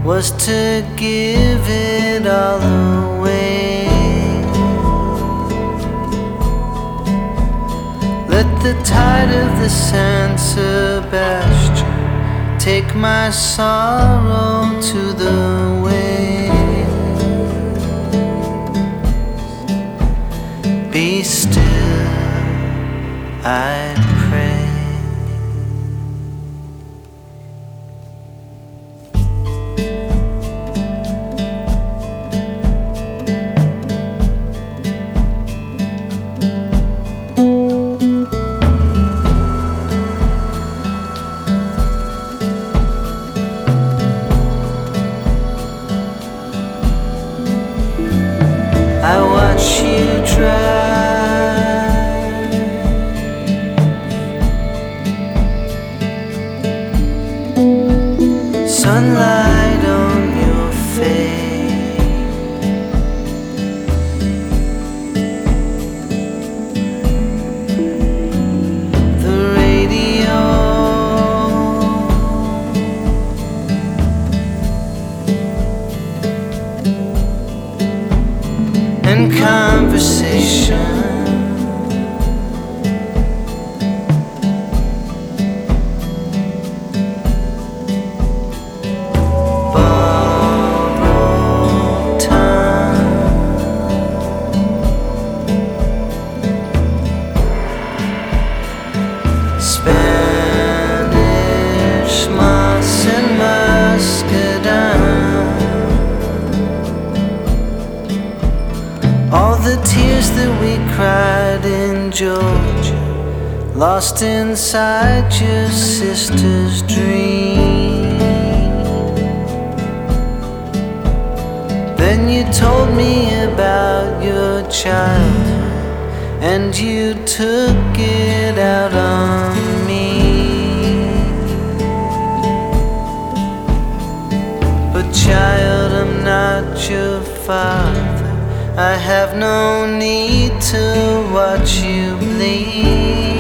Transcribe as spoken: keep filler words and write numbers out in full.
was to give it all away. Let the tide of the San Sebastian take my sorrow to the waves. Be still, I pray. I watch you drive, sunlight on your face, the radio and conversation. Borrowed time, Spanish moss and muscadine. All the tears that we cried in Georgia, lost inside your sister's dream. Then you told me about your childhood, and you took it out on me. But child, I'm not your father. I have no need to watch you bleed.